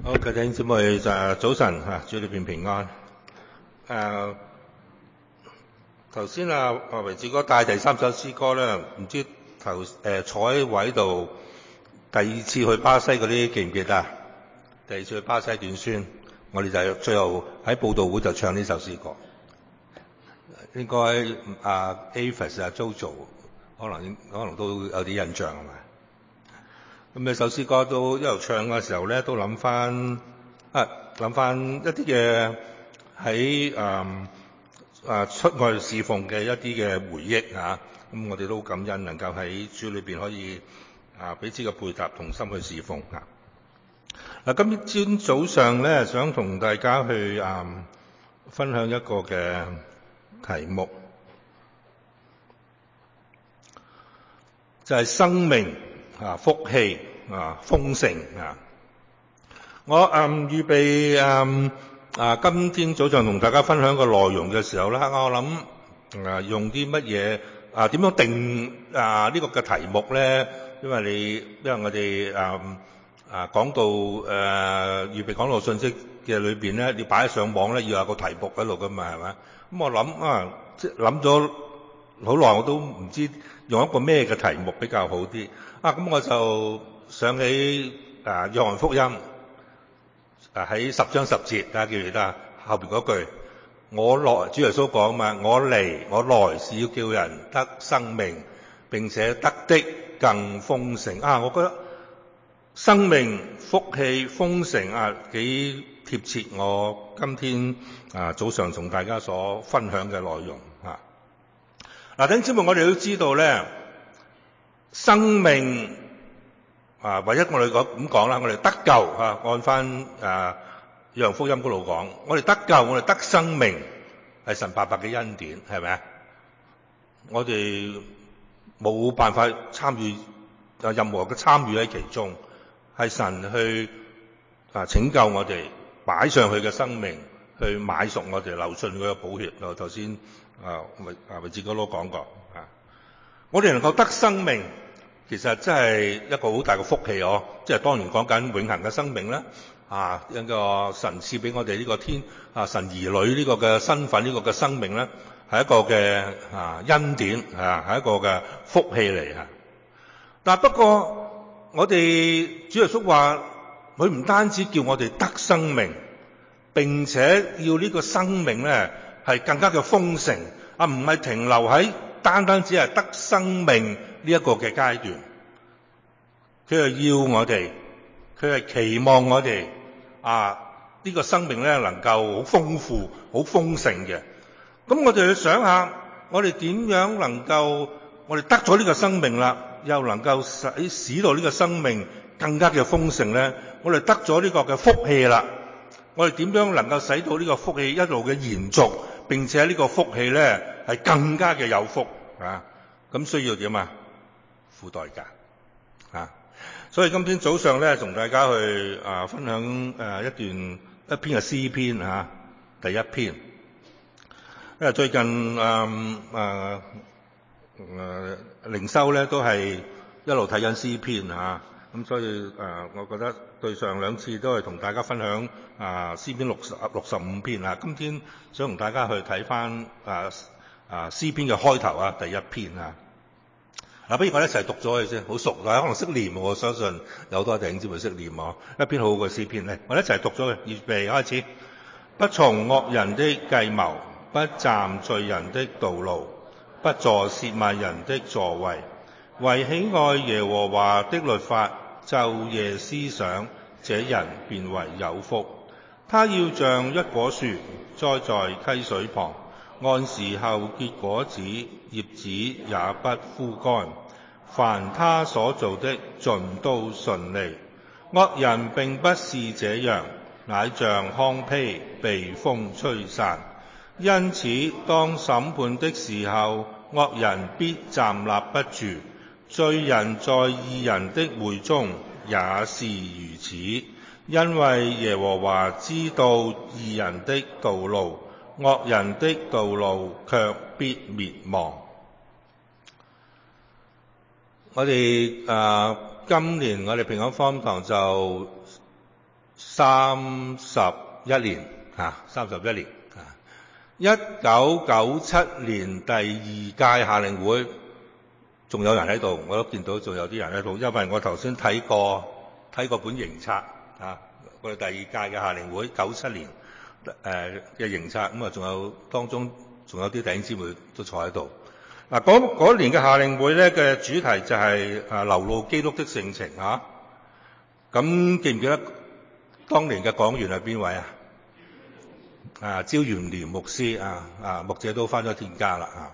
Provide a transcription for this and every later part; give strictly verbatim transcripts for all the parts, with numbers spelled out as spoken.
好，各位弟兄姊妹，就早晨嚇，主裏邊平安。誒頭先啊，啊維志哥帶第三首詩歌咧，唔知頭誒、呃、坐喺位度第二次去巴西嗰啲記唔記得啊？第二次去巴西短宣，我哋就最後喺佈道會就唱呢首詩歌。應該啊 Avis 啊 Jojo 可能可能都有啲印象係咪？咁呢首詩歌都一路唱嘅時候咧，都諗翻啊，諗翻一啲嘅喺誒誒出外侍奉嘅一啲嘅回憶嚇。咁我哋都感恩能夠喺主裏邊可以啊彼此嘅配搭同心去侍奉嚇。嗱，今朝早上咧，想同大家去誒分享一個嘅題目，就係生命啊，福氣啊，豐盛啊！我嗯預備嗯啊，今天早上同大家分享個內容嘅時候咧，我諗啊用啲乜嘢啊點樣定啊呢個嘅題目咧？因為你因為我哋啊啊講到誒預備講道信息嘅裏邊咧，你擺上網咧要有個題目喺度噶嘛，係咪？咁我諗啊，即係諗咗好耐，我都唔知用一個咩嘅題目比較好啲啊！咁我就想起啊約翰福音啊喺十章十節，大家記唔記得啊？後邊嗰句我來，主耶穌講嘛，我嚟我來是要叫人得生命，並且得的更豐盛啊！我覺得生命、福氣、豐盛啊幾貼切我今天啊早上同大家所分享嘅內容啊！嗱，弟兄姊妹，我哋都知道咧，生命啊，唯一我哋講咁講啦，我哋得救啊，按翻啊約翰福音嗰度講，我哋得救，我哋得生命係神白白嘅恩典，係咪啊？我哋冇辦法參與啊任何嘅參與喺其中，係神去啊拯救我哋，擺上去嘅生命去買贖我哋，流盡佢嘅寶血。我頭先啊維啊維志哥都講過啊，我哋能夠得生命，其實真係一個好大嘅福氣哦！即係當然講緊永恆嘅生命啦，啊一個神賜俾我哋呢個天啊神兒女呢個嘅身份，呢個嘅生命咧，係一個嘅啊恩典啊，係一個嘅福氣嚟嚇。但不過我哋主耶穌話，佢唔單止叫我哋得生命，並且要呢個生命咧係更加嘅豐盛啊，唔係停留喺單單只係得生命呢一個嘅階段。佢係要我哋，佢係期望我哋啊呢個生命咧能夠好豐富、好豐盛嘅。咁我哋去想下，我哋點樣能夠我哋得咗呢個生命啦，又能夠使使到呢個生命更加嘅豐盛咧？我哋得咗呢個嘅福氣啦，我哋點樣能夠使到呢個福氣一路嘅延續，並且呢個福氣咧係更加嘅有福啊？咁需要點啊？付代價啊！所以今天早上咧，同大家去啊分享誒一段一篇嘅詩篇啊，第一篇。因為最近誒誒誒靈修咧都係一路睇緊詩篇啊，咁所以誒、呃，我覺得對上兩次都係同大家分享啊詩篇六十六十五篇啊，今天想同大家去睇翻啊啊詩篇嘅開頭啊，第一篇啊。嗱，不如我哋一齊讀咗佢先，好熟，大家可能識念，我相信有好多弟兄姊妹識念啊。一篇好好嘅詩篇嚟，我哋一齊讀咗佢，預備開始。不從惡人的計謀，不站罪人的道路，不坐褻慢人的座位，為喜愛耶和華的律法，晝夜思想，這人便為有福。他要像一棵樹栽在溪水旁，按時候結果子，葉子也不枯乾。凡他所做的盡都順利。惡人並不是這樣，乃像糠秕被風吹散。因此當審判的時候，惡人必站立不住。罪人在義人的會中也是如此，因為耶和華知道義人的道路，惡人的道路卻必滅亡。我哋誒、呃、今年我哋平安福音堂就三十一年嚇，三十一年啊！一九九七年第二屆夏令會，仲有人喺度，我都見到仲有啲人喺度，因為我頭先睇過睇過本營冊啊，我哋第二屆嘅夏令會九七年誒嘅營冊，咁啊仲有當中仲有啲弟兄姊妹都坐喺度。嗱，嗰嗰年嘅夏令會咧嘅主題就係誒流露基督的性情嚇。咁記唔記得當年嘅講員係邊位啊？啊，焦元廉牧師啊，啊牧者都返咗天家啦啊。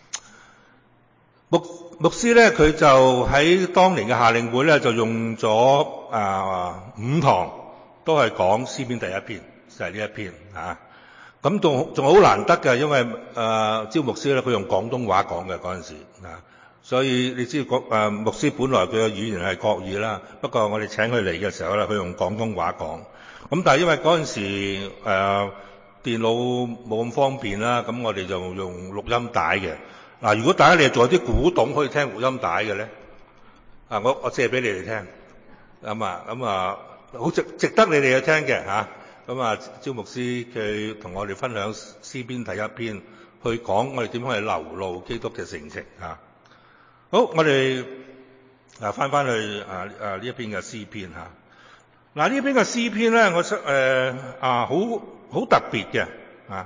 牧牧師咧，佢就喺當年嘅夏令會咧，就用咗啊五堂，都係講詩篇第一篇，就係、是、呢一篇啊。咁仲仲好難得嘅，因為誒、啊、焦牧師咧，佢用廣東話講嘅嗰陣時啊，所以你知國誒牧師本來佢嘅語言係國語啦，不過我哋請佢嚟嘅時候咧，佢用廣東話講。咁但係因為嗰陣時誒、啊、電腦冇咁方便啦，咁我哋就用錄音帶嘅。嗱，如果大家你係做啲古董可以聽錄音帶嘅咧，啊，我我借俾你哋聽，咁啊，咁啊，好值值得你哋去聽嘅嚇。咁啊，焦牧師佢同我哋分享詩篇第一篇，去講我哋點樣去流露基督嘅性情嚇。好，我哋啊翻翻去啊啊呢一篇嘅詩篇嚇。嗱，呢篇嘅詩篇咧，我誒、呃、啊好好特別嘅啊。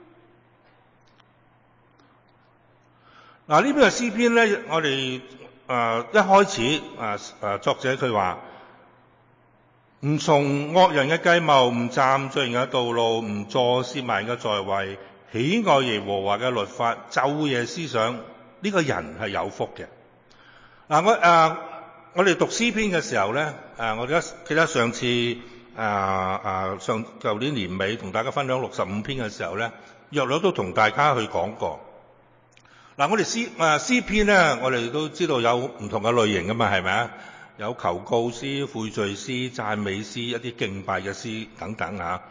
嗱，呢篇嘅詩篇咧，我哋誒一開始啊誒作者佢話唔從惡人嘅計謀，唔站罪人嘅道路，唔坐褻慢人嘅座位，喜愛耶和華嘅律法，晝夜思想，呢、這個人係有福嘅。嗱，我誒我哋讀詩篇嘅時候咧，誒我哋記得上次誒誒上舊年年尾同大家分享六十五篇嘅時候咧，約略都同大家去講過。嗱，我哋詩誒詩篇咧，我哋都知道有唔同嘅類型噶嘛，係咪啊？有求告詩、悔罪詩、讚美詩、一啲敬拜嘅詩等等嚇。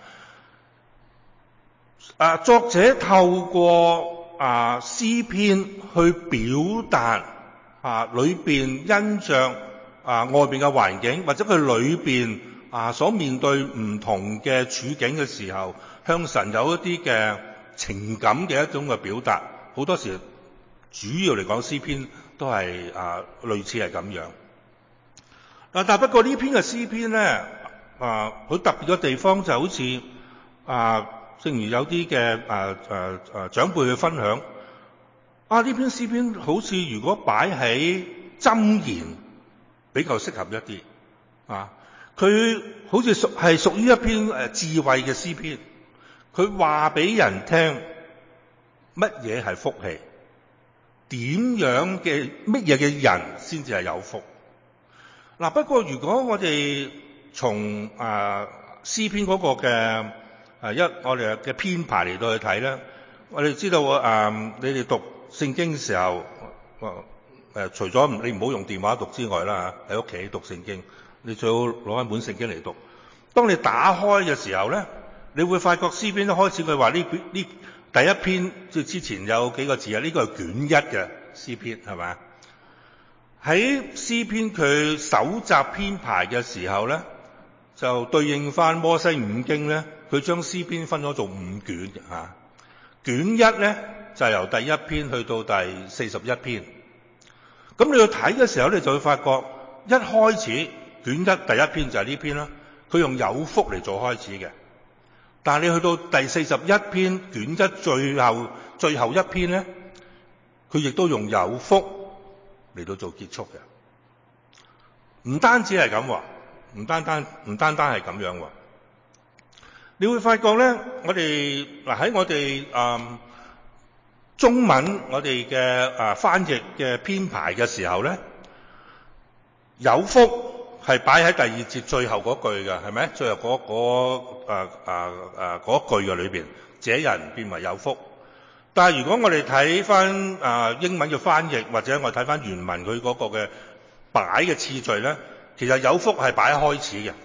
啊，作者透過啊詩篇去表達啊裏邊因着啊外邊嘅環境，或者佢裏邊啊所面對唔同嘅處境嘅時候，向神有一啲嘅情感嘅一種嘅表達。好多時主要嚟講，詩篇都係啊類似係咁樣。嗱，但不過呢篇嘅詩篇咧，啊，好特別嘅地方就好似啊，正如有啲嘅啊啊啊長輩去分享，啊呢篇詩篇好似如果擺喺箴言比較適合一啲，啊，佢好似屬係屬於一篇誒智慧嘅詩篇，佢話俾人聽乜嘢係福氣，點樣嘅乜嘢嘅人先至係有福。嗱，不過如果我哋從啊詩篇嗰個嘅啊一我哋嘅編排嚟到去睇咧，我哋知道啊，你哋讀聖經嘅時候，誒、啊、除咗你唔好用電話讀之外啦，喺屋企讀聖經，你最好攞一本聖經嚟讀。當你打開嘅時候咧，你會發覺詩篇一開始佢話呢篇呢第一篇即係之前有幾個字啊，呢、這個係卷一嘅詩篇係咪？喺詩篇佢搜集編排嘅時候咧，就對應翻摩西五經咧，佢將詩篇分咗做五卷嘅嚇。卷一咧就係由第一篇去到第四十一篇。咁你去睇嘅時候，你就會發覺一開始卷一第一篇就係呢篇啦，佢用有福嚟做開始嘅。但係你去到第四十一篇卷一最後最後一篇咧，佢亦都用有福嚟到做結束嘅。唔單止係咁喎，唔單單唔單單係咁樣喎。你會發覺咧，我哋嗱喺我哋誒、呃、中文我哋嘅誒翻譯嘅編排嘅時候咧，有福係擺喺第二節最後嗰句嘅，係咪？最後嗰嗰誒誒誒嗰句嘅裏邊，這人變為有福。但係如果我哋睇翻啊英文嘅翻譯，或者我睇翻原文佢嗰個嘅擺嘅次序咧，其實有福係擺喺開始嘅。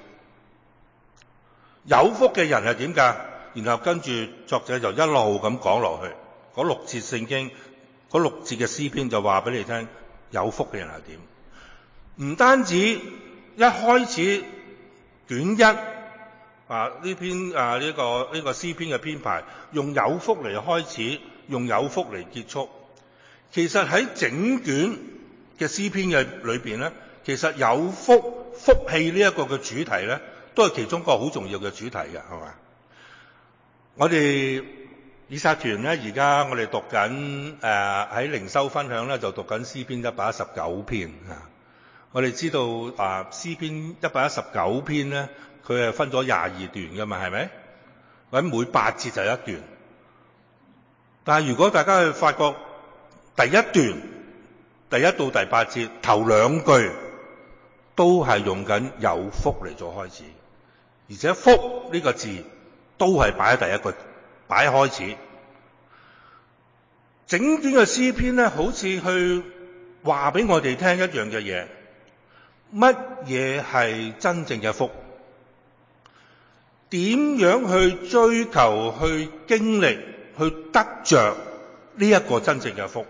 有福嘅人係點㗎？然後跟住作者就一路咁講落去，嗰六節聖經，嗰六節嘅詩篇就話俾你聽，有福嘅人係點？唔單止一開始卷一啊呢篇啊呢、這個呢、這個詩篇嘅編排，用有福嚟開始，用有福嚟結束。其實喺整卷嘅詩篇嘅裏邊咧，其實有福福氣呢一個嘅主題咧，都係其中一個好重要嘅主題嘅，係嘛？我哋以撒團咧，而家我哋讀緊誒喺靈修分享咧，就讀緊詩篇一百一十九篇啊。我哋知道啊，詩篇一百一十九篇咧，佢係分咗廿二段㗎嘛，係咪？或者每八節就一段。但係如果大家去發覺第一段第一到第八節頭兩句都係用緊有福嚟做開始，而且福呢個字都係擺喺第一個擺喺開始。整段嘅詩篇咧，好似去話俾我哋聽一樣嘅嘢。乜嘢係真正嘅福？點樣去追求、去經歷、去得着呢一個真正嘅福？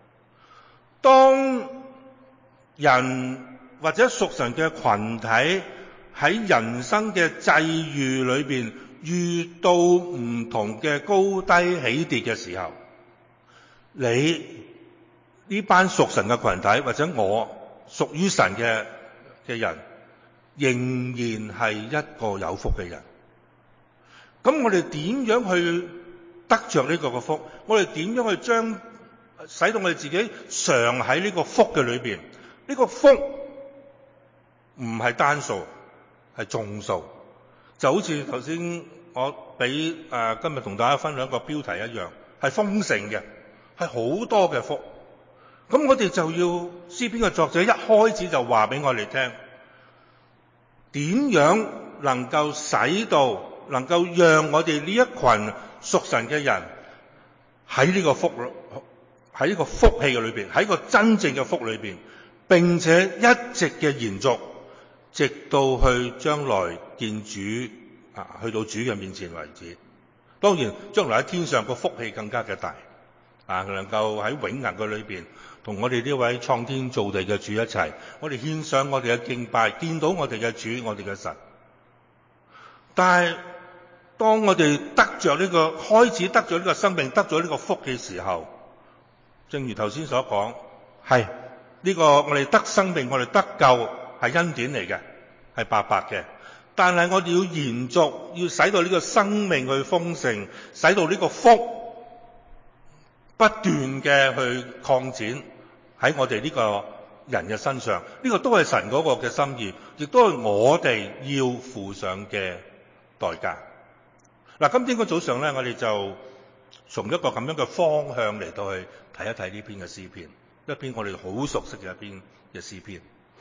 當人或者屬神嘅群體喺人生嘅際遇裏邊遇到唔同嘅高低起跌嘅時候，你呢班屬神嘅群體或者我屬於神嘅嘅人，仍然係一個有福嘅人。咁我哋點樣去得着呢個嘅福？我哋點樣去將使到我哋自己常喺呢個福嘅裏邊？呢個福唔係單數，係眾數。就好似頭先我俾誒、呃、今日同大家分享個標題一樣，係豐盛嘅，係好多嘅福。咁我哋就要詩篇嘅作者一開始就話俾我哋聽，點樣能夠使到能夠讓我哋呢一群屬神嘅人喺呢個福喺呢個福氣嘅裏邊，喺個真正嘅福裏邊，並且一直嘅延續，直到去將來見主啊，去到主嘅面前為止。當然，將來喺天上個福氣更加嘅大啊，能夠喺永恆嘅裏邊，同我哋呢位創天造地嘅主一齊，我哋獻上我哋嘅敬拜，見到我哋嘅主，我哋嘅神。但係當我哋得着呢個開始得咗呢個生命，得咗呢個福嘅時候，正如頭先所講，係呢個我哋得生命，我哋得救係恩典嚟嘅，係白白嘅。但係我哋要延續，要使到呢個生命去豐盛，使到呢個福不斷嘅去擴展喺我哋呢個人嘅身上。呢個都係神嗰個嘅心意，亦都係我哋要付上嘅代價。嗱，今天個早上咧，我哋就從一個咁樣嘅方向嚟到去睇一睇呢篇嘅詩篇，一篇我哋好熟悉嘅一篇嘅詩篇。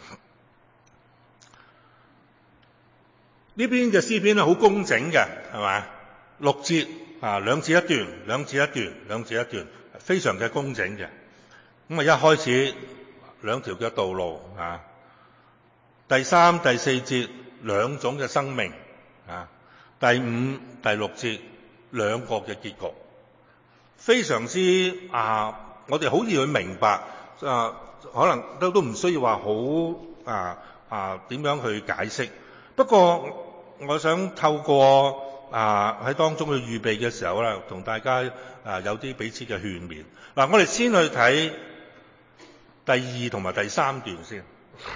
呢篇嘅詩篇咧好工整嘅，係嘛？六節啊，兩節一段，兩節一段，兩節一段，非常嘅工整嘅。咁啊，一開始兩條嘅道路啊，第三、第四節兩種嘅生命啊，第五、第六節兩個嘅結局，非常之啊，我哋好易去明白啊，可能都都唔需要話好啊啊點樣去解釋。不過我想透過啊喺當中去預備嘅時候咧，同大家啊有啲彼此嘅勸勉。嗱、啊，我哋先去睇第二同埋第三段先。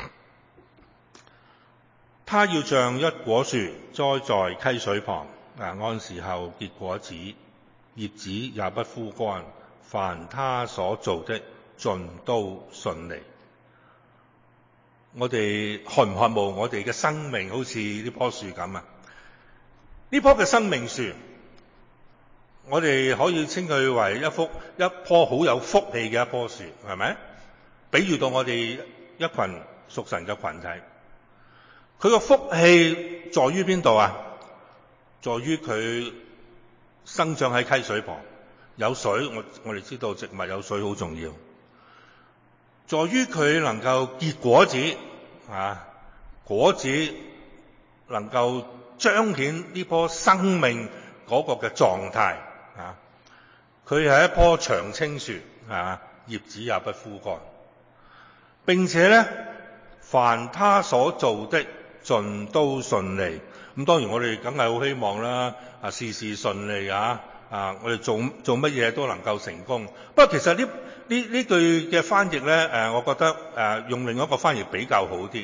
他要像一果樹栽在溪水旁，啊，按時候結果子，葉子也不枯乾，凡他所做的盡都順利。我哋渴唔渴慕我哋嘅生命好似呢棵樹咁啊？呢棵嘅生命樹，我哋可以稱佢為一幅一棵好有福氣嘅一棵樹，係咪？比喻到我哋一群屬神嘅群體，佢個福氣在於邊度啊？在於佢生長喺溪水旁，有水。我我哋知道植物有水好重要。在於佢能夠結果子啊，果子能夠彰顯呢棵生命嗰個嘅狀態啊。佢係一棵長青樹啊，葉子也不枯乾，並且咧，凡他所做的盡都順利。咁當然我哋梗係好希望啦，啊事事順利啊！啊，我哋做做乜嘢都能夠成功。不過其實呢呢呢句嘅翻譯咧，誒，我覺得誒用另一個翻譯比較好啲。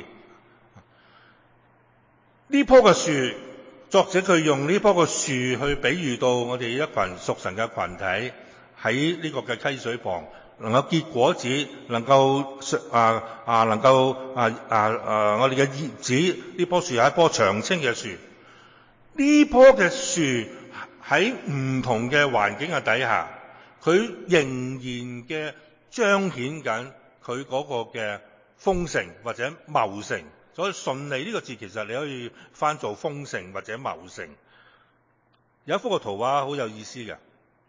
呢棵嘅樹，作者佢用呢棵嘅樹去比喻到我哋一群屬神嘅群體喺呢個嘅溪水旁，能夠結果子，能夠啊啊能夠啊啊啊我哋嘅葉子，呢棵樹係一棵長青嘅樹。呢棵嘅樹喺唔同嘅環境嘅底下，佢仍然嘅彰顯緊佢嗰個嘅豐盛或者茂盛。所以順利呢個字其實你可以翻做豐盛或者茂盛。有一幅嘅圖畫好有意思嘅。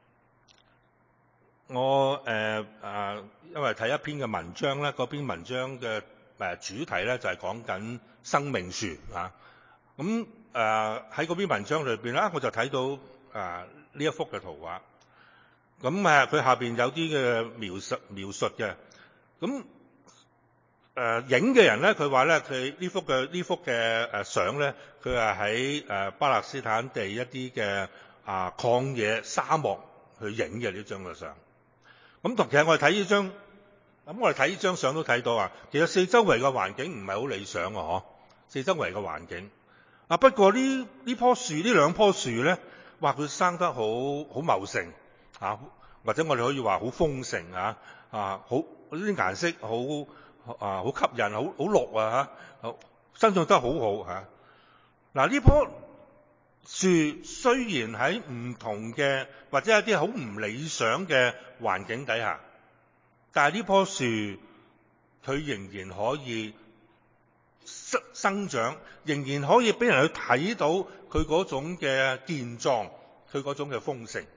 我誒、呃呃、因為睇一篇嘅文章咧，嗰篇文章嘅誒主題咧就係講緊生命樹啊。咁誒喺嗰篇文章裏邊咧，我就睇到誒呢、呃、一幅嘅圖畫。咁誒佢下邊有啲嘅描述描述嘅。咁誒影嘅人咧，佢話咧佢呢幅嘅呢幅嘅誒相咧，佢係喺誒巴勒斯坦地一啲嘅啊曠野沙漠去影嘅呢張嘅相。咁同其實我哋睇呢張，咁我哋睇呢張相都睇到啊，其實四周圍嘅環境唔係好理想啊，嗬，四周圍嘅環境。啊不過呢呢棵樹呢兩棵樹咧，哇佢生得好好茂盛啊，或者我哋可以話好豐盛啊，啊好呢啲顏色好。啊，好吸引，好好綠啊嚇，好生長得好好嚇。嗱呢棵樹雖然喺唔同嘅或者一啲好唔理想嘅環境底下，但係呢棵樹佢仍然可以生生長，仍然可以俾人去睇到佢嗰種嘅健壯，佢嗰種嘅豐盛。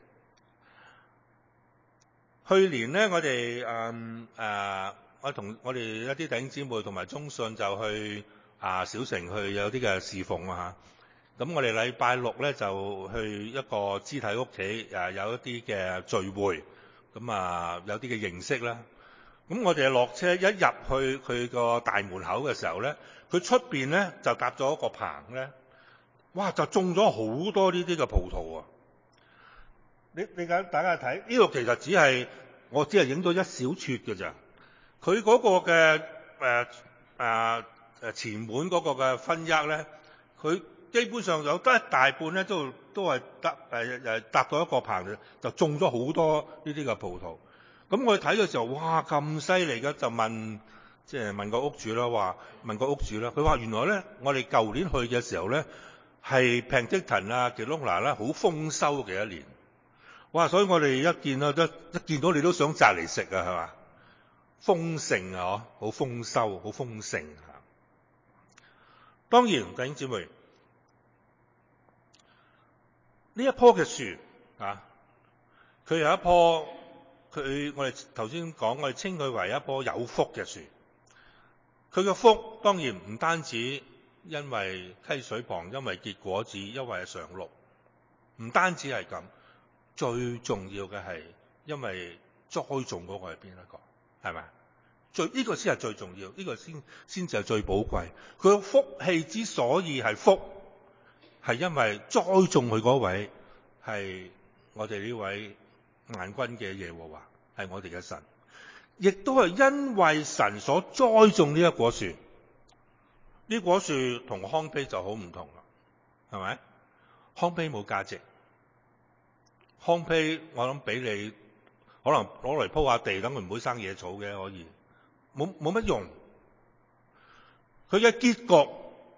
去年咧，我哋誒誒。我同我哋一啲弟兄姊妹同埋中信就去啊小城去有啲嘅侍奉啊嚇。咁我哋禮拜六咧就去一個肢體屋企啊，有一啲嘅聚會，咁啊有啲嘅認識啦。咁我哋落車一入去佢個大門口嘅時候咧，佢出邊咧就搭咗一個棚咧，哇就種咗好多呢啲嘅葡萄啊！你你大家睇呢度其實只係我只係影到一小撮嘅咋。佢嗰個嘅誒誒誒前門嗰個嘅分額咧，佢基本上有得一大半咧，都都係搭誒誒搭到一個棚，就種咗好多呢啲嘅葡萄。咁我哋睇嘅時候，哇咁犀利嘅，就問即係問個屋主啦，話問個屋主啦，佢話原來咧，我哋舊年去嘅時候咧，係平積騰啊、吉隆拿啦，好豐收嘅一年。哇！所以我哋一見到都一見到你都想摘嚟食啊，係嘛？豐盛啊，好豐收，好豐盛嚇。當然，弟兄姊妹，呢一棵嘅樹啊，佢有一棵，佢我哋頭先講，我哋稱佢為一棵有福嘅樹。佢嘅福當然唔單止因為溪水旁，因為結果子，因為係常綠，唔單止係咁，最重要嘅係因為栽種嗰個係邊一個？係咪？最呢、這個先係最重要，呢、這個先先至係最寶貴。佢嘅福氣之所以係福，係因為栽種佢嗰位係我哋呢位萬軍嘅耶和華，係我哋嘅神，亦都係因為神所栽種呢一棵樹。呢棵樹同糠秕就好唔同啦，係咪？糠秕冇價值，糠秕我諗俾你。可能攞嚟鋪下地，等佢唔會生野草嘅，可以冇冇乜用。佢嘅結局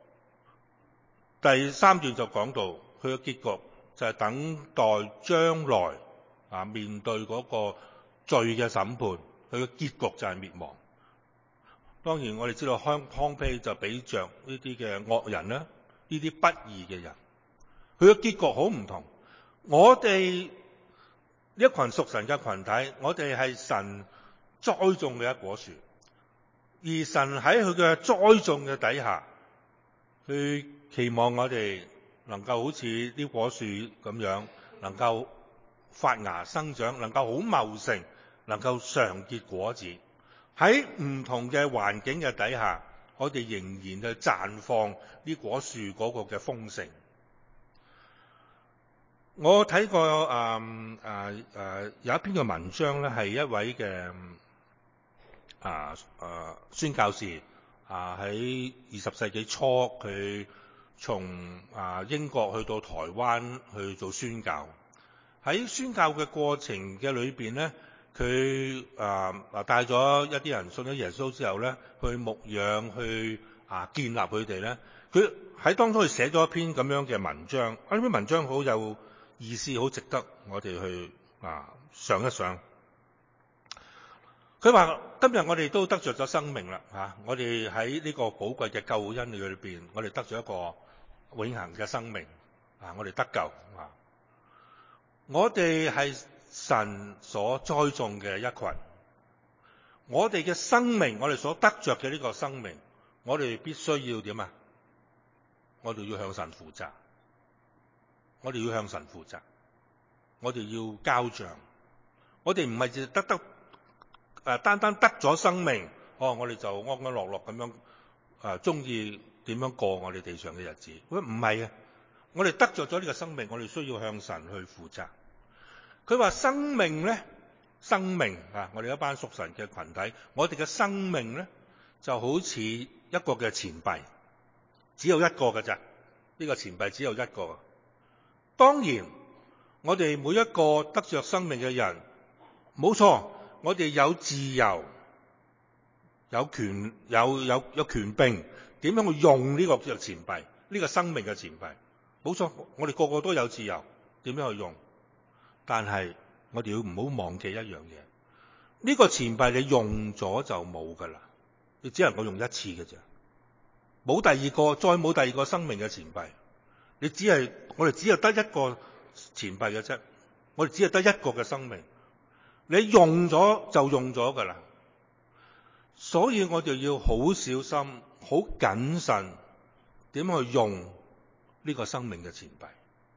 第三段就講到，佢嘅結局就係等待將來啊面對嗰個罪嘅審判，佢嘅結局就係滅亡。當然我哋知道糠秕就比着呢啲嘅惡人啦，呢啲不義嘅人，佢嘅結局好唔同。我哋一群屬神嘅群體，我哋係神栽種嘅一棵樹，而神喺佢嘅栽種嘅底下，佢期望我哋能夠好似呢棵樹咁樣，能夠發芽生長，能夠好茂盛，能夠常結果子。喺唔同嘅環境嘅底下， 我哋仍然去綻放呢果樹嗰個嘅豐盛。我睇過誒誒誒有一篇嘅文章咧，係一位嘅啊啊宣教士啊喺二十世紀初，佢從啊英國去到台灣去做宣教。喺宣教嘅過程嘅裏邊咧，佢啊啊帶咗一啲人信咗耶穌之後咧，去牧養，去啊建立佢哋咧。佢喺當中佢寫咗一篇咁樣嘅文章，呢篇文章好有意思，好值得我哋去啊想一想。佢話今日我哋都得着咗生命啦，吓，我哋喺呢個寶貴嘅救恩裏邊，我哋得咗一個永恆嘅生命啊！我哋得救啊！我哋係神所栽種嘅一群，我哋嘅生命，我哋所得着嘅呢個生命，我哋必須要點啊？我哋要向神負責，我哋要向神負責，我哋要交賬。我哋唔係淨係得得誒，單單得咗生命，哦，我哋就安安樂樂咁樣誒，中意點樣過我哋地上嘅日子？喂，唔係啊！我哋得着咗呢個生命，我哋需要向神去負責。佢話生命咧，生命啊，我哋一班屬神嘅群體，我哋嘅生命咧就好似一個嘅錢幣，只有一個嘅咋？呢個錢幣只有一個。當然，我哋每一個得着生命嘅人，冇錯，我哋有自由、有權、有有有權柄，點樣去用呢個叫做錢幣？呢個生命嘅錢幣，冇錯，我哋個個都有自由，點樣去用？但係我哋要唔好忘記一樣嘢，呢個錢幣你用咗就冇噶啦，你只能夠用一次嘅啫，冇第二個，再冇第二個生命嘅錢幣。你只係我哋只係得一個錢幣嘅啫，我哋只係得一個嘅生命。你用咗就用咗噶啦，所以我哋要好小心、好謹慎點去用呢個生命嘅錢幣。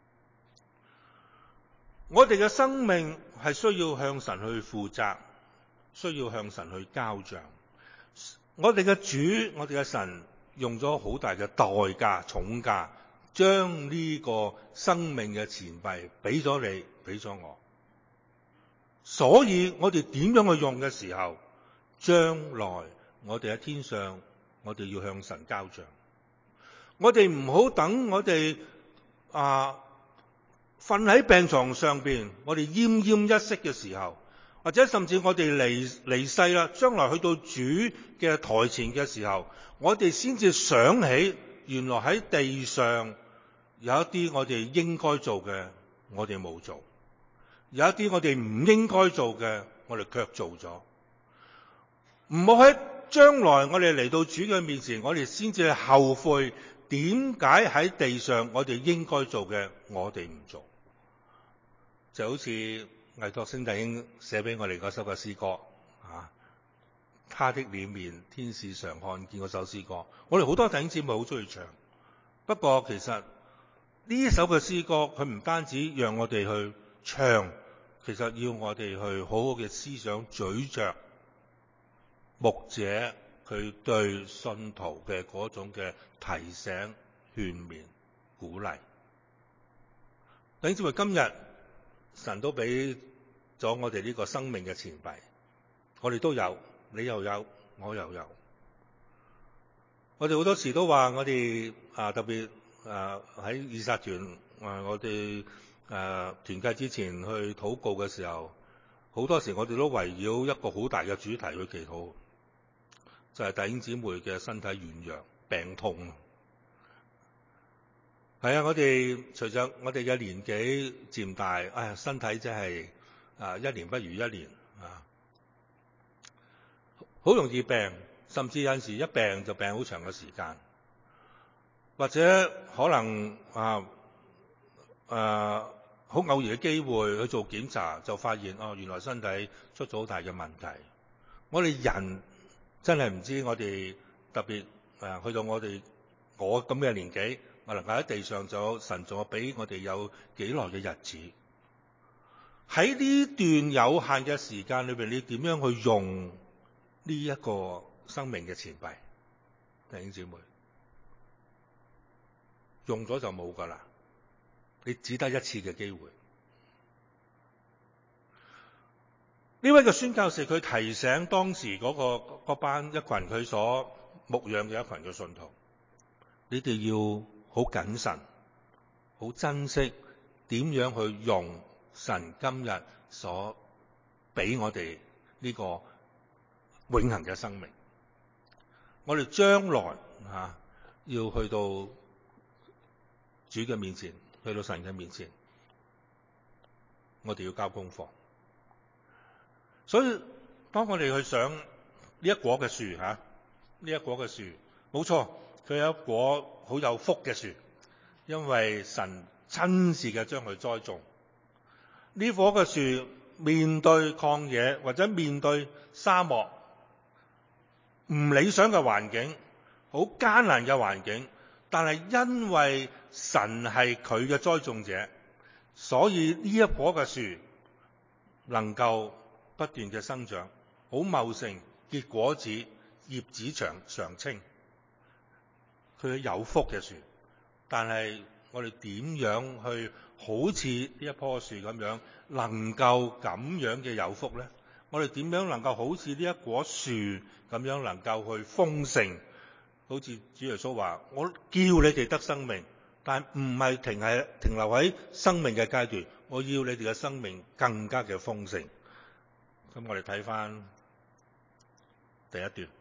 我哋嘅生命係需要向神去負責，需要向神去交賬。我哋嘅主，我哋嘅神用咗好大嘅代價、重價，將呢個生命嘅錢幣俾咗你，俾咗我。所以我哋點樣去用嘅時候，將來我哋喺天上，我哋要向神交賬。我哋唔好等我哋啊瞓喺病床上邊，我哋奄奄一息嘅時候，或者甚至我哋離離世啦，將來去到主嘅台前嘅時候，我哋先至想起，原來喺地上有一啲我哋應該做嘅，我哋冇做；有一啲我哋唔應該做嘅，我哋卻做咗。唔好喺將來我哋嚟到主嘅面前，我哋先至後悔，點解喺地上我哋應該做嘅，我哋唔做。就好似魏托星弟兄寫俾我哋嗰首嘅詩歌啊，他的臉面天使常看見嗰首詩歌，我哋好多弟兄姊妹好中意唱。不過其實呢一首嘅詩歌，佢唔單止讓我哋去唱，其實要我哋去好好嘅思想，咀嚼牧者佢對信徒嘅嗰種嘅提醒、勸勉、鼓勵。弟兄姊妹，今日神都俾咗我哋呢個生命嘅錢幣，我哋都有，你又有，我又有。我哋好多時都話我哋啊，特別啊喺以撒團啊，我哋誒團契之前去禱告嘅時候，好多時我哋都圍繞一個好大嘅主題去祈禱，就係弟兄姊妹嘅身體軟弱、病痛。係啊，我哋隨着我哋嘅年紀漸大，哎呀，身體真係啊一年不如一年啊，好容易病，甚至有陣時一病就病好長嘅時間，或者可能啊啊好偶然嘅機會去做檢查，就發現哦，原來身體出咗好大嘅問題。我哋人真係唔知，我哋特別啊去到我哋我咁嘅年紀，我能夠喺地上就神仲俾我哋有幾耐嘅日子。喺呢段有限嘅時間裏邊，你點樣去用呢一個生命嘅錢幣？ 弟兄姊妹，用咗就冇㗎啦，你只得一次嘅機會。呢位嘅宣教士佢提醒當時嗰、嗰個嗰班一群佢所牧養嘅一群嘅信徒，你哋要好謹慎，好珍惜點樣去用神今日所俾我哋呢個永恆嘅生命。我哋將來嚇、啊、要去到主嘅面前，去到神嘅面前，我哋要交功課。所以當我哋去想呢一棵嘅樹嚇，呢一棵嘅樹冇錯，佢有一棵好有福嘅樹，因為神親自嘅將佢栽種。呢棵嘅樹面對曠野或者面對沙漠，唔理想嘅環境，好艱難嘅環境，但係因為神係佢嘅栽種者，所以呢一棵嘅樹能夠不斷嘅生長，好茂盛，結果子，葉子長常青。佢係有福嘅樹，但係我哋點樣去好似呢一棵樹咁樣，能夠咁樣嘅有福呢？我哋點樣能夠好似呢一棵樹咁樣能夠去豐盛？好似主耶穌話：我叫你哋得生命，但唔係停喺停留喺生命嘅階段，我要你哋嘅生命更加嘅豐盛。咁我哋睇翻第一段，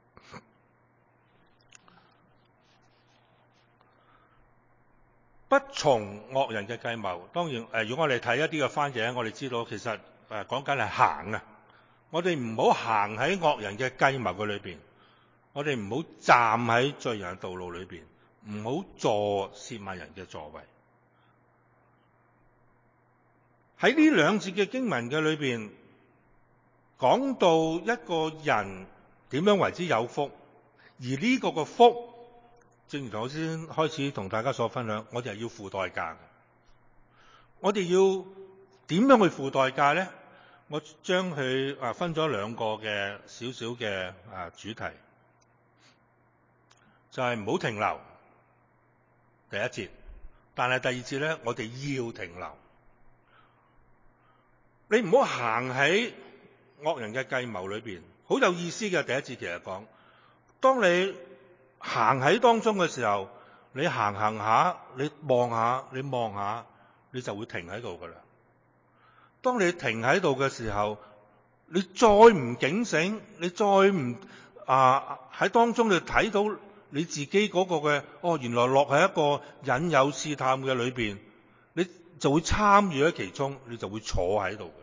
不從惡人嘅計謀。當然誒，如果我哋睇一啲嘅翻譯，我哋知道其實誒講緊係行啊。我哋唔好行喺惡人嘅計謀嘅裏邊，我哋唔好站喺罪人嘅道路裏邊，唔好坐褻慢人嘅座位。喺呢兩節嘅經文嘅裏邊，講到一個人點樣為之有福，而呢個個福，正如頭先開始同大家所分享，我哋係要付代價嘅。我哋要點樣去付代價呢？我將佢啊分咗兩個嘅少少嘅啊主題，就係唔好停留。第一節，但係第二節咧，我哋要停留。你唔好行喺惡人嘅計謀裏邊，好有意思嘅。第一節其實講，當你行喺當中嘅時候，你行行下，你望下，你望下，你就會停喺度噶啦。當你停喺度嘅時候，你再唔警醒，你再唔啊喺當中你睇到你自己嗰個嘅，哦，原來落喺一個引誘試探嘅裏邊，你就會參與喺其中，你就會坐喺度嘅。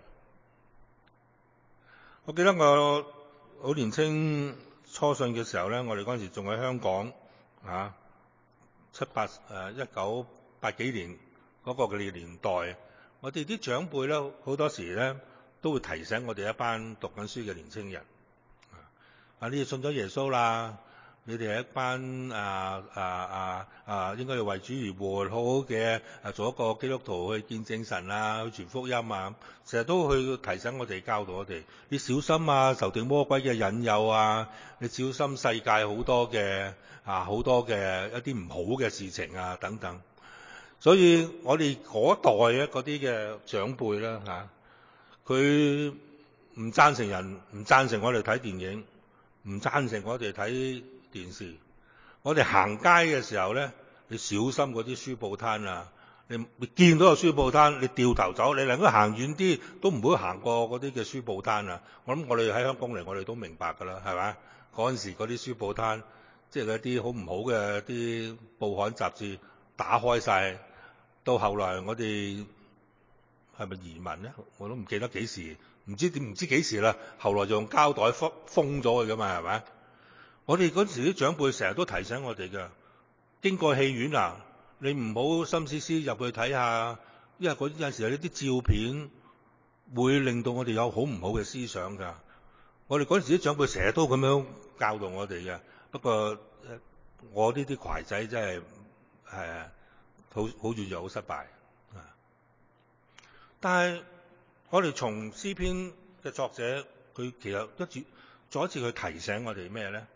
我記得我好年青初信嘅時候咧，我哋嗰陣時仲喺香港啊，七八誒一九八幾年嗰個嘅年代。我哋啲長輩咧，好多時咧都會提醒我哋一班讀緊書嘅年青人，啊，你哋信咗耶穌啦，你哋係一班啊啊啊啊，應該要為主而活，好好嘅啊，做一個基督徒去見證神啊，去傳福音啊，成日都去提醒我哋，教導我哋，你小心啊，受定魔鬼嘅引誘啊，你小心世界好多嘅啊好多嘅一啲唔好嘅事情啊等等。所以我哋嗰代嘅嗰啲嘅長輩啦嚇，佢唔贊成人，唔贊成我哋睇電影，唔贊成我哋睇電視。我哋行街嘅時候咧，你小心嗰啲書報攤啊！你你見到個書報攤，你掉頭走，你能夠行遠啲都唔會行過嗰啲嘅書報攤啊！我諗我哋喺香港嚟，我哋都明白㗎啦，係咪？嗰陣時嗰啲書報攤，即係嗰啲好唔好嘅啲報刊雜誌打開晒。到後來我哋係咪移民咧？我都唔記得幾時，唔知點唔知幾時啦。後來就用膠袋封封咗佢㗎嘛，係咪？我哋嗰時啲長輩成日都提醒我哋㗎，經過戲院啊，你唔好心思思入去睇下，因為嗰陣時有呢啲照片會令到我哋有好唔好嘅思想㗎。我哋嗰陣時啲長輩成日都咁樣教導我哋嘅。不過我呢啲攜仔真係誒。好好似就好失敗啊！但係我哋從詩篇嘅作者，佢其實一次再一次去提醒我哋咩咧？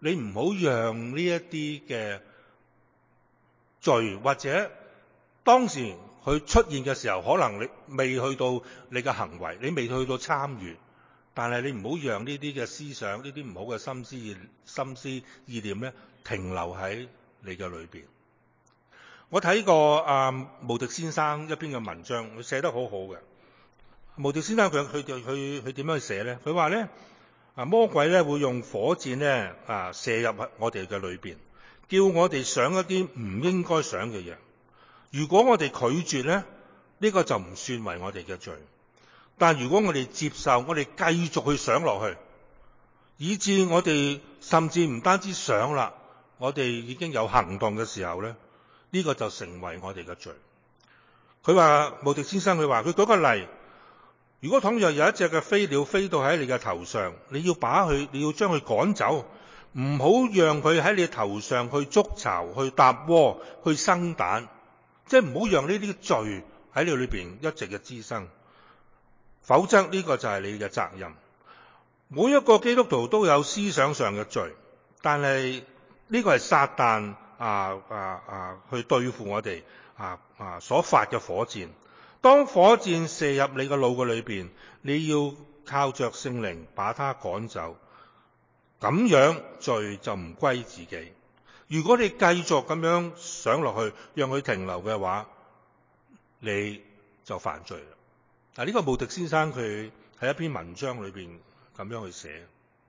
你唔好讓呢一啲嘅罪，或者當時佢出現嘅時候，可能你未去到你嘅行為，你未去到參與，但係你唔好讓呢啲嘅思想、呢啲唔好嘅心思意心思意念咧停留喺你嘅裏邊。我睇過啊慕迪先生一篇嘅文章，佢寫得好好嘅。慕迪先生佢佢佢佢點樣去寫咧？佢話咧啊魔鬼咧會用火箭咧啊射入我哋嘅裏邊，叫我哋想一啲唔應該想嘅嘢。如果我哋拒絕咧，呢個就唔算為我哋嘅罪。但如果我哋接受，我哋繼續去想落去，以致我哋甚至唔單止想啦，我哋已經有行動嘅時候咧，呢個就成為我哋嘅罪。佢話慕迪先生佢話佢舉個例，如果倘若有一隻嘅飛鳥飛到喺你嘅頭上，你要把佢，你要將佢趕走，唔好讓佢喺你頭上去築巢、去搭窩、去生蛋，即係唔好讓呢啲罪喺你裏邊一直嘅滋生，否則呢個就係你嘅責任。每一個基督徒都有思想上嘅罪，但係呢個係撒旦啊啊啊去對付我哋啊啊所發嘅火箭。當火箭射入你個腦嘅裏邊，你要靠着聖靈把它趕走，咁樣罪就唔歸自己。如果你繼續咁樣想落去，讓佢停留嘅話，你就犯罪啦。嗱，呢個慕迪先生佢喺一篇文章裏邊咁樣去寫。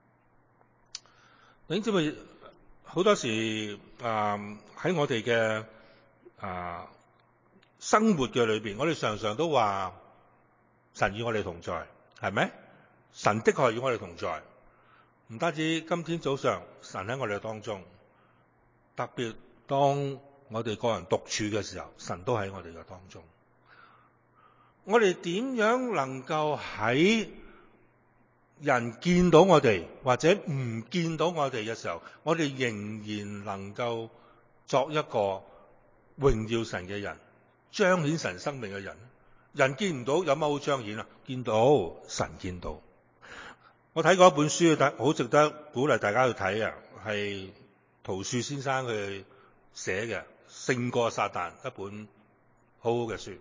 你知唔知好多時啊喺我哋嘅啊生活嘅裏邊，我哋常常都話神與我哋同在，係咪？神的確與我哋同在，唔單止今天早上神喺我哋當中，特別當我哋個人獨處嘅時候，神都喺我哋嘅當中。我哋點樣能夠喺人見到我哋或者唔見到我哋嘅時候，我哋仍然能夠作一個榮耀神嘅人，彰顯神生命嘅人？人見唔到有乜好彰顯啊？見到，神見到。我睇過一本書，好值得鼓勵大家去睇啊，係陶恕先生佢寫嘅《勝過撒旦》，一本好好嘅書。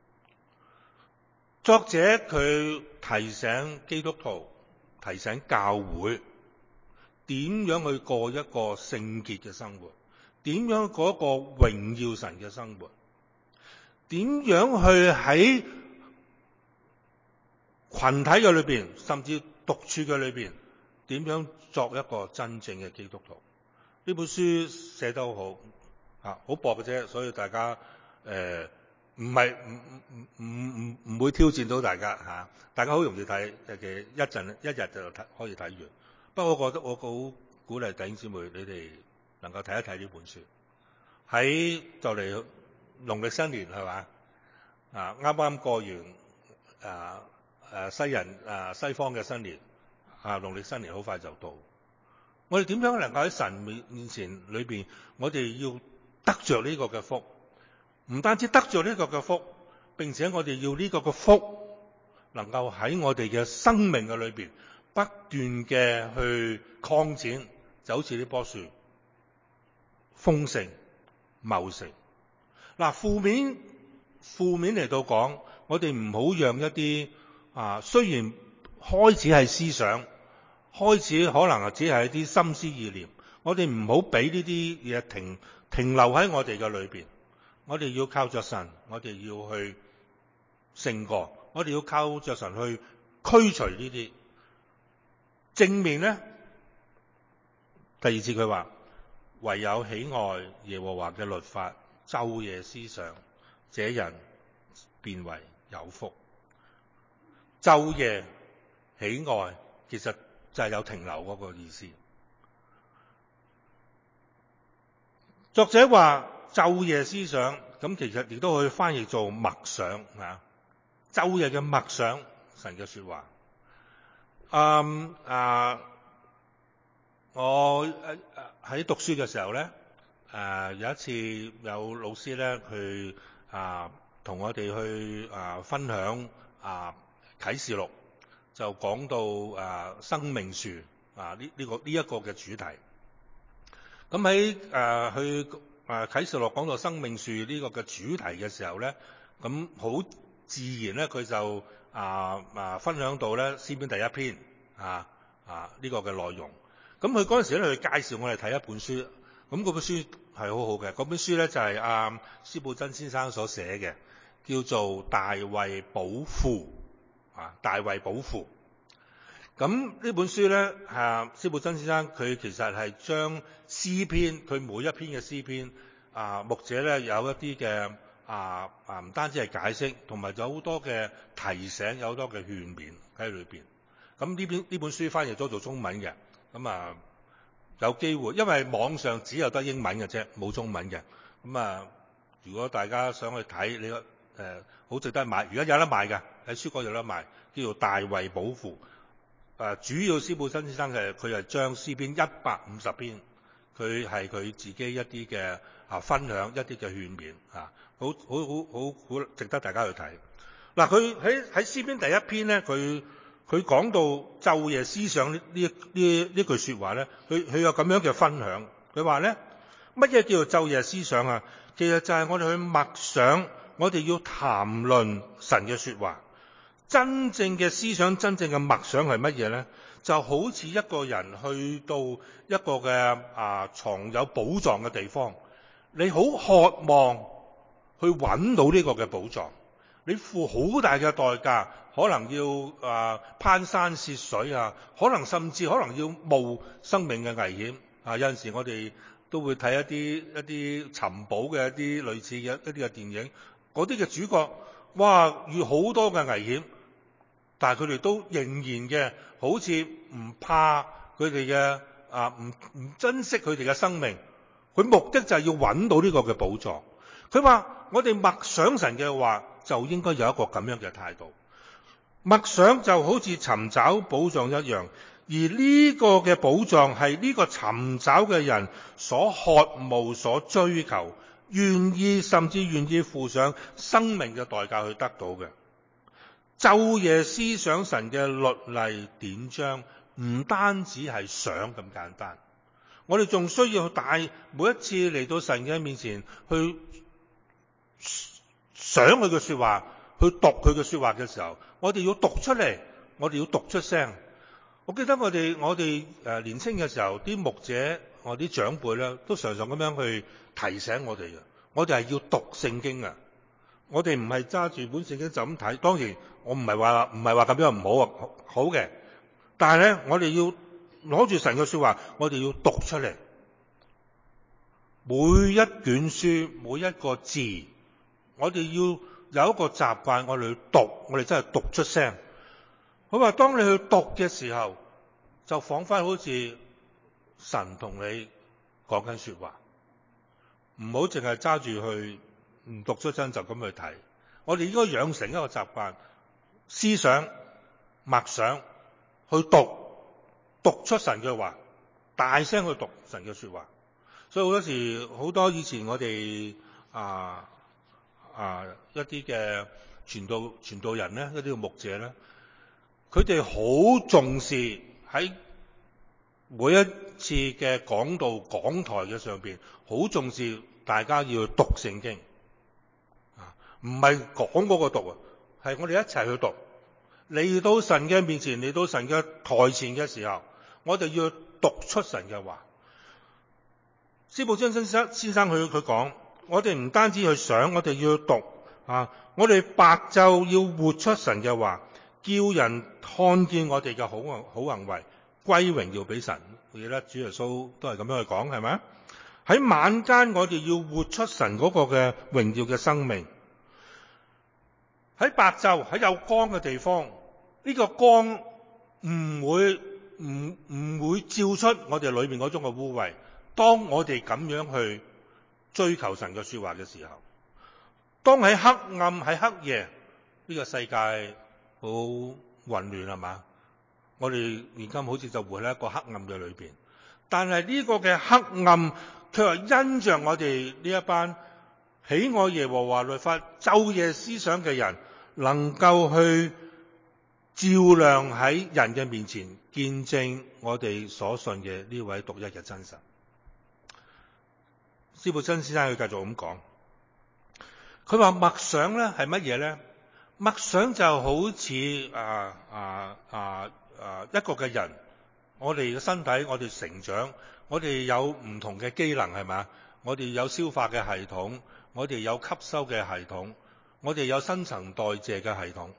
作者佢提醒基督徒，提醒教會點樣去過一個聖潔嘅生活，點樣過一個榮耀神嘅生活，點樣去喺群體嘅裏邊，甚至獨處嘅裏邊，點樣作一個真正嘅基督徒。呢本書寫得好好啊，好薄嘅啫，所以大家誒唔係唔唔唔唔唔會挑戰到大家嚇、啊，大家好容易睇嘅，一陣一日就睇可以睇完。不過我覺得我好鼓勵弟兄姊妹，你哋能夠睇一睇呢本書。喺就嚟農曆新年係嘛啊，啱啱過完啊誒西人啊西方嘅新年啊，農曆新年好快就到。我哋點樣能夠喺神面面前裏邊，我哋要得着呢個嘅福，唔單止得着呢個嘅福，並且我哋要呢個嘅福能夠喺我哋嘅生命嘅裏邊不斷嘅去擴展，就好似呢棵樹豐盛茂盛。嗱，負面負面嚟到講，我哋唔好讓一啲啊，雖然開始係思想，開始可能係只係一啲心思意念，我哋唔好俾呢啲嘢停停留喺我哋嘅裏邊。我哋要靠着神，我哋要去勝過，我哋要靠着神去驅除呢啲。正面咧，第二節佢話，唯有喜愛耶和華嘅律法，晝夜思想，這人便為有福。晝夜喜愛其實就係有停留嗰個意思。作者話晝夜思想，咁其實亦都可以翻譯做默想啊。晝夜嘅默想神嘅說話。嗯啊，我喺讀書嘅時候咧，誒、啊、有一次有老師咧，佢啊同我哋去啊分享啊啟示錄，就講到啊生命樹啊呢呢、這個呢一、這個嘅主題。 咁喺誒去誒啟示錄講到生命樹呢個嘅主題嘅時候咧，咁好自然咧，佢就啊啊分享到咧詩篇第一篇啊啊呢個嘅內容。咁佢嗰陣時咧，佢介紹我哋睇一本書，咁嗰本書係好好嘅。嗰本書咧就係阿司布真先生所寫嘅，叫做《大衛寶庫》啊，《大衛寶庫》。咁呢本書咧，啊，司布真先生佢其實係將詩篇，佢每一篇嘅詩篇，啊，牧者咧有一啲嘅啊啊，唔單止係解釋，同埋有好多嘅提醒，有好多嘅勸勉喺裏邊。咁呢篇呢本書翻譯咗做中文嘅，咁啊有機會，因為網上只有得英文嘅啫，冇中文嘅。咁啊，如果大家想去睇，你誒好值得買，而家有得賣㗎，喺書局有得賣，叫做《大衛寶庫》。誒主要司布真先生嘅佢係將詩篇一百五十篇，佢係佢自己一啲嘅啊分享，一啲嘅勸勉啊，好好好好好值得大家去睇。嗱，佢喺喺詩篇第一篇咧，佢佢講到晝夜思想呢呢呢呢句説話咧，佢佢有咁樣嘅分享。佢話咧，乜嘢叫做晝夜思想啊？其實就係我哋去默想，我哋要談論神嘅説話。真正嘅思想，真正嘅默想係乜嘢呢？就好似一個人去到一個嘅啊藏有寶藏嘅地方，你好渴望去揾到呢個嘅寶藏，你付好大嘅代價，可能要啊攀山涉水啊，可能甚至可能要冒生命嘅危險啊！有陣時我哋都會睇一啲一啲尋寶嘅一啲類似嘅一啲嘅電影，嗰啲嘅主角哇遇好多嘅危險。但係佢哋都仍然嘅，好似唔怕佢哋嘅啊，唔唔珍惜佢哋嘅生命。佢目的就係要揾到呢個嘅寶藏。佢話：我哋默想神嘅話，就應該有一個咁樣嘅態度。默想就好似尋找寶藏一樣，而呢個嘅寶藏係呢個尋找嘅人所渴慕、所追求、願意甚至願意付上生命嘅代價去得到嘅。晝夜思想神嘅律例典章，唔單止係想咁簡單，我哋仲需要帶每一次嚟到神嘅面前去想佢嘅說話，去讀佢嘅說話嘅時候，我哋要讀出嚟，我哋要讀出聲。我記得我哋我哋誒年青嘅時候，啲牧者我啲長輩咧，都常常咁樣去提醒我哋嘅，我哋係要讀聖經啊！我哋唔係揸住本聖經就咁睇，當然我唔係話唔係話咁樣唔好啊，好嘅。但係咧，我哋要攞住神嘅說話，我哋要讀出嚟。每一卷書，每一個字，我哋要有一個習慣，我哋去讀，我哋真係讀出聲。佢話：當你去讀嘅時候，就彷彿好似神同你講緊說話，唔好淨係揸住去。唔讀出真就咁去睇，我哋應該養成一個習慣，思想、默想，去讀，讀出神嘅話，大聲去讀神嘅說話。所以好多時，好多以前我哋啊啊一啲嘅傳道傳道人咧，一啲嘅牧者咧，佢哋好重視喺每一次嘅講道講台嘅上邊，好重視大家要讀聖經。唔係講嗰個讀啊，係我哋一齊去讀。嚟到神嘅面前，嚟到神嘅台前嘅時候，我哋要讀出神嘅話。司布真先生先生佢佢講，我哋唔單止去想，我哋要讀啊！我哋白晝要活出神嘅話，叫人看見我哋嘅好行好行為，歸榮耀俾神。我記得主耶穌都係咁樣去講，係咪？喺晚間，我哋要活出神嗰個嘅榮耀嘅生命。喺白晝，喺有光嘅地方，呢個光唔會唔唔會照出我哋裏面嗰種嘅污穢。當我哋咁樣去追求神嘅說話嘅時候，當喺黑暗喺黑夜，呢個世界好混亂係嘛？我哋現今好似就活喺一個黑暗嘅裏邊，但係呢個嘅黑暗卻係因着我哋呢一班喜愛耶和華律法、晝夜思想嘅人，能夠去照亮喺人嘅面前，見證我哋所信嘅呢位獨一嘅真神。 司布真先生佢繼續咁講，佢話默想咧係乜嘢咧？默想就好似啊啊啊啊一個嘅人，我哋嘅身體，我哋成長，我哋有唔同嘅機能係咪？我哋有消化嘅系統，我哋有吸收嘅系統，我哋有新陳代謝嘅系統。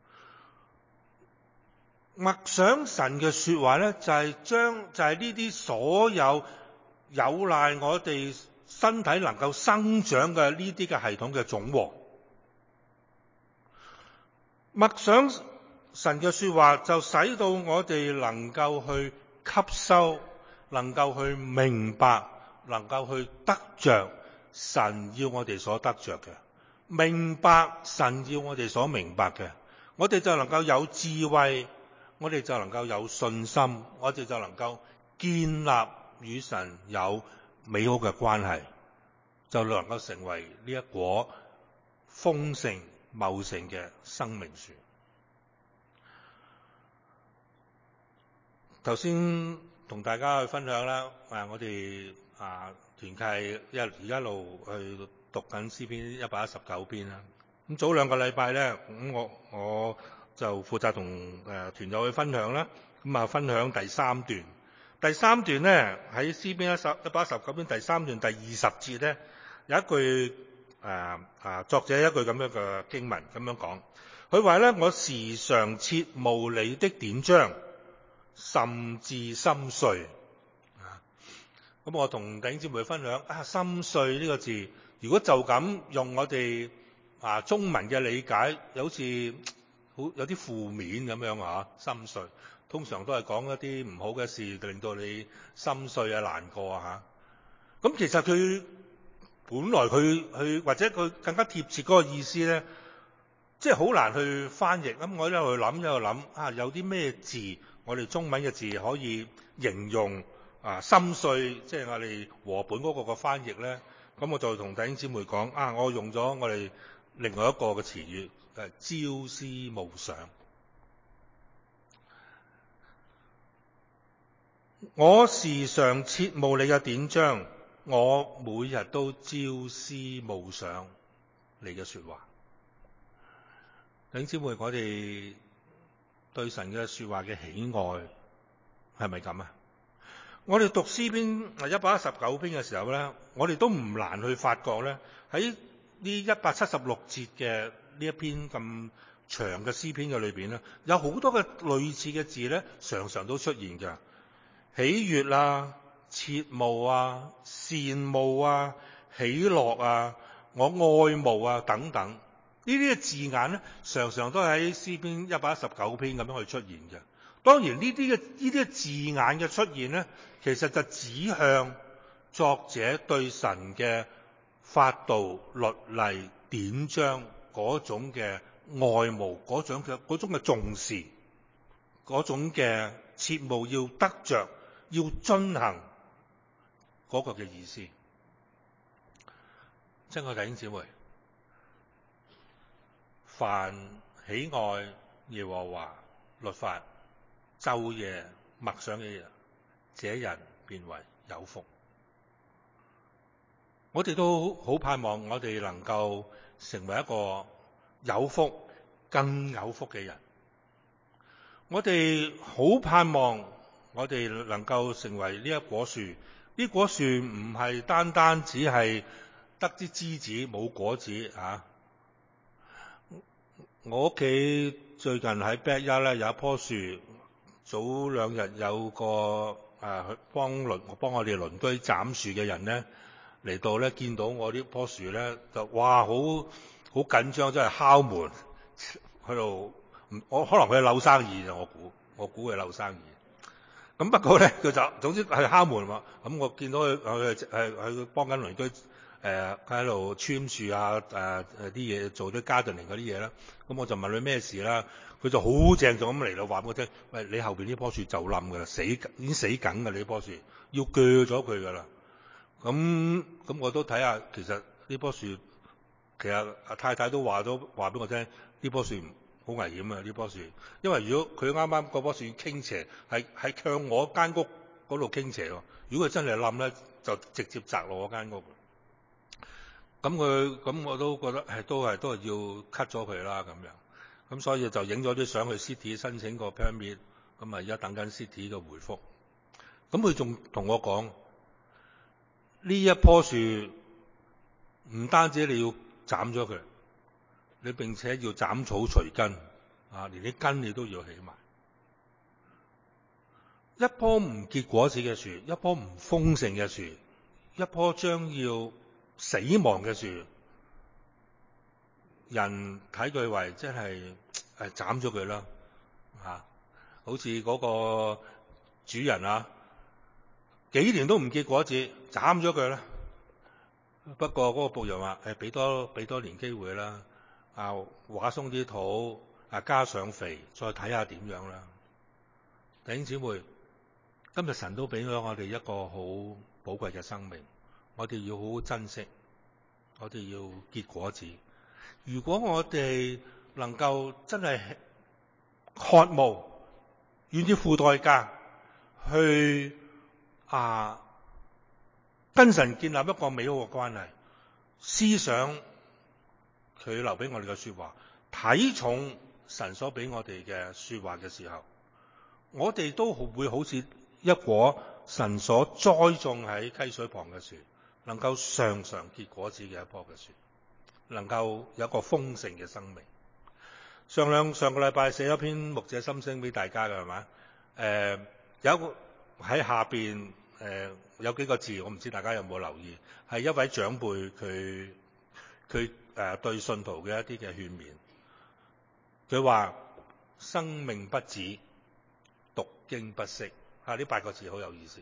默想神嘅說話咧，就係將就係呢啲所有有賴我哋身體能夠生長嘅呢啲嘅系統嘅總和。默想神嘅說話，就使到我哋能夠去吸收，能夠去明白，能夠去得着神要我哋所得着嘅，明白神要我哋所明白嘅，我哋就能夠有智慧，我哋就能夠有信心，我哋就能夠建立與神有美好嘅關係，就能夠成為呢一棵豐盛茂盛嘅生命樹。頭先同大家去分享啦，誒，我哋啊團契一而一路去讀緊詩篇一百一十九篇啦。咁早兩個禮拜咧，咁我我就負責同誒團友去分享啦。咁啊，分享第三段。第三段咧喺詩篇一十一百一十九篇第三段第二十節咧，有一句。啊啊！作者一句咁樣嘅經文咁樣講，佢話咧：我時常切慕你的典章，甚至心碎。啊！咁我同弟兄姊妹分享啊，心碎呢個字，如果就咁用我哋啊中文嘅理解，好似好有啲負面咁樣啊，心碎。通常都係講一啲唔好嘅事，令到你心碎啊、難過啊嚇。咁其實佢。本來佢佢或者佢更加貼切嗰個意思咧，即係好難去翻譯。咁我一路諗一路諗啊，有啲咩字我哋中文嘅字可以形容啊心碎，即係我哋和本嗰個個翻譯咧。咁我就同弟兄姊妹講啊，我用咗我哋另外一個嘅詞語，誒朝思暮想。我時常切慕你嘅典章。我每日都朝思暮想你嘅說話。弟兄姊妹，我哋對神嘅說話嘅喜愛係咪咁啊？我哋讀詩篇一百一十九篇嘅時候咧，我哋都唔難去發覺咧，喺呢一百七十六節嘅呢一篇咁長嘅詩篇嘅裏邊咧，有好多嘅類似嘅字咧，常常都出現嘅，喜悅啊、切慕啊、羨慕啊、喜樂啊、我愛慕啊等等，呢啲嘅字眼咧，常常都喺詩篇一百一十九篇咁樣去出現嘅。當然呢啲嘅呢啲字眼嘅出現咧，其實就指向作者對神嘅法度、律例、典章嗰種嘅愛慕，嗰種嘅嗰種嘅重視，嗰種嘅切慕要得着、要遵行。嗰個嘅意思，親愛弟兄姊妹，凡喜愛耶和華律法、晝夜默想嘅人，這人便為有福。我哋都好盼望我哋能夠成為一個有福、更有福嘅人。我哋好盼望我哋能夠成為呢一棵樹。呢棵樹唔係單單只係得啲枝子冇果子啊！我屋企最近喺 backyard 咧有一棵樹，早兩日有個誒、啊、幫鄰幫我哋鄰居斬樹嘅人咧嚟到咧，見到我呢棵樹咧就哇好好緊張，真係敲門喺度。我可能佢係扭生意，我估我估佢扭生意。咁不過咧，佢就總之係敲門喎。咁我見到佢佢係佢幫緊鄰居誒喺度穿樹啊誒誒啲嘢，做啲 gardening 嗰啲嘢啦。咁我就問佢咩事啦。佢就好鄭重咁嚟到話俾我聽：喂，你後邊呢棵樹就冧㗎啦，死已經死緊㗎，你呢棵樹要鋸咗佢㗎啦。咁咁我都睇下，其實呢棵樹其實阿太太都話咗話俾我聽，呢棵樹好危險啊！呢棵樹，因為如果佢啱啱嗰棵樹傾斜，係係向我間屋嗰度傾斜喎。如果佢真係冧咧，就直接砸落我間屋。 咁佢咁我都覺得係都係都係要 cut 咗佢啦咁樣。咁所以就影咗啲相去 City 申請個 permit。咁啊而家等緊 City 嘅回覆。咁佢仲同我講，呢一棵樹唔單止你要斬咗佢，你並且要斬草除根啊，連啲根你都要起埋。一棵唔結果子嘅樹，一棵唔豐盛嘅樹，一棵將要死亡嘅樹，人睇佢為真係誒斬咗佢啦啊！好似嗰個主人啊，幾年都唔結果子，斬咗佢啦。不過嗰個僕人話：誒俾多俾多年機會啦，啊挖鬆啲土，啊加上肥，再睇下點樣啦。弟兄姊妹，今日神都俾咗我哋一個好寶貴嘅生命，我哋要好好珍惜，我哋要結果子。如果我哋能夠真係渴慕，願意付代價去啊跟神建立一個美好嘅關係，思想佢留俾我哋嘅說話，睇重神所俾我哋嘅說話嘅時候，我哋都會好似一棵神所栽種喺溪水旁嘅樹，能夠常常結果子嘅一棵嘅樹，能夠有一個豐盛嘅生命。上兩上個禮拜寫咗篇牧者心聲俾大家嘅係嘛？誒、呃、有一個喺下邊誒、呃、有幾個字，我唔知大家有冇留意，係一位長輩佢佢誒對信徒嘅一啲嘅勸勉。佢話：生命不止，讀經不息。嚇、啊，呢八個字好有意思。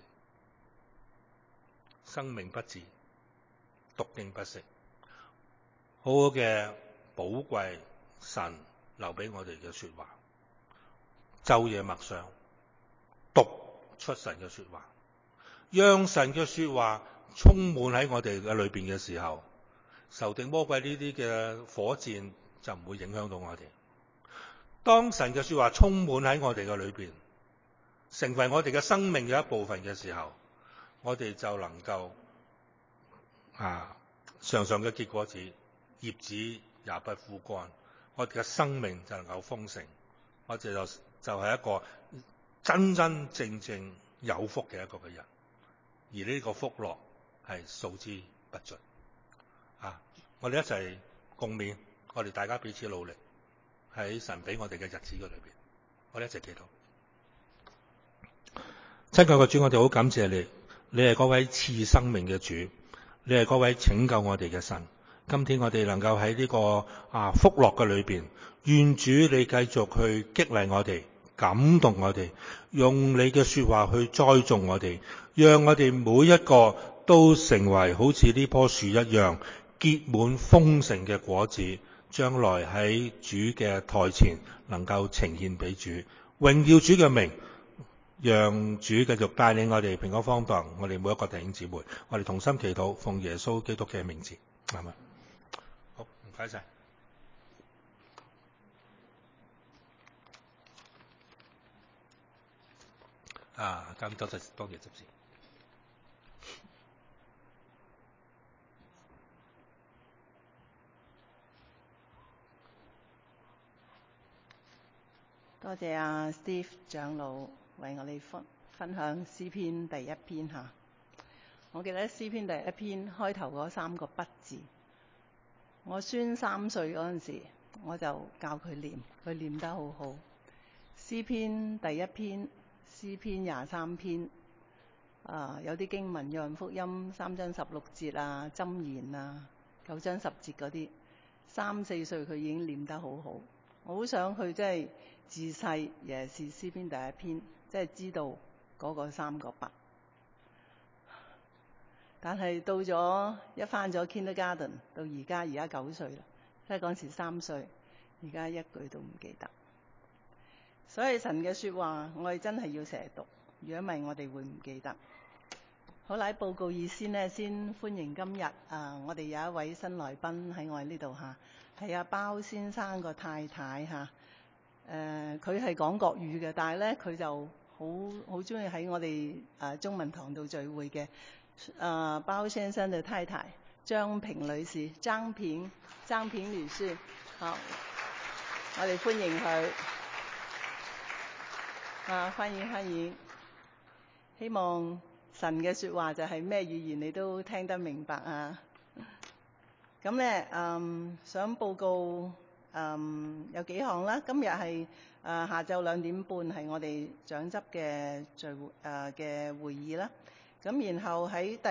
生命不止，讀經不息，好好嘅寶貴神留俾我哋嘅說話，晝夜默想，讀出神嘅說話，讓神嘅說話充滿喺我哋嘅裏邊嘅時候，仇敵魔鬼呢啲嘅火箭就唔會影響到我哋。當神嘅說話充滿喺我哋嘅裏邊，成為我哋嘅生命嘅一部分嘅時候，我哋就能夠啊常常嘅結果子，葉子也不枯乾。我哋嘅生命就能夠豐盛，我哋就就係一個真真正正有福嘅一個嘅人，而呢個福樂係數之不盡啊！我哋一齊共勉，我哋大家彼此努力，喺神俾我哋嘅日子嘅裏邊，我哋一齊祈禱。親愛嘅主，我哋好感謝你，你係嗰位賜生命嘅主，你係嗰位拯救我哋嘅神。今天我哋能夠喺呢個啊福樂嘅裏邊，願主你繼續去激勵我哋，感動我哋，用你嘅說話去栽種我哋，讓我哋每一個都成為好似呢棵樹一樣，結滿豐盛嘅果子，將來喺主嘅台前能夠呈現俾主，榮耀主嘅名，讓主繼續帶領我哋平安方當，我哋每一個弟兄姊妹，我哋同心祈禱，奉耶穌基督嘅名字，阿們。好，唔該晒。啊，咁多謝多謝執事。 多謝阿 Steve 長老為我哋分分享詩篇第一篇嚇。我記得詩篇第一篇開頭嗰三個不字，我孫三歲嗰陣時，我就教佢念，佢念得好好。詩篇第一篇、詩篇廿三篇，啊有啲經文，約翰福音三章十六節啊，箴言啊九章十節嗰啲，三四歲佢已經念得好好。我好想佢即係自細，尤其是詩篇第一篇，即係知道嗰個三個不。但係到咗一返咗 kindergarten， 到而家而家九歲啦，即係嗰陣時三歲，而家一句都唔記得。所以神嘅說話，我哋真係要成日讀，如果唔係我哋會唔記得。好啦，喺報告意先呢，先歡迎今日啊，我哋有一位新來賓喺我哋呢度嚇，係阿包先生個太太嚇。誒，佢係講國語嘅，但係咧佢就好好中意喺我哋誒中文堂度聚會嘅。誒、呃，包先生嘅太太張平女士，張平張平女士，好，我哋歡迎佢。啊，歡迎歡迎，希望神嘅說話就係咩語言你都聽得明白啊！咁咧，嗯，想報告，嗯，有幾項啦。今日係誒下晝兩點半係我哋長執嘅聚會誒嘅會議啦。咁然後喺第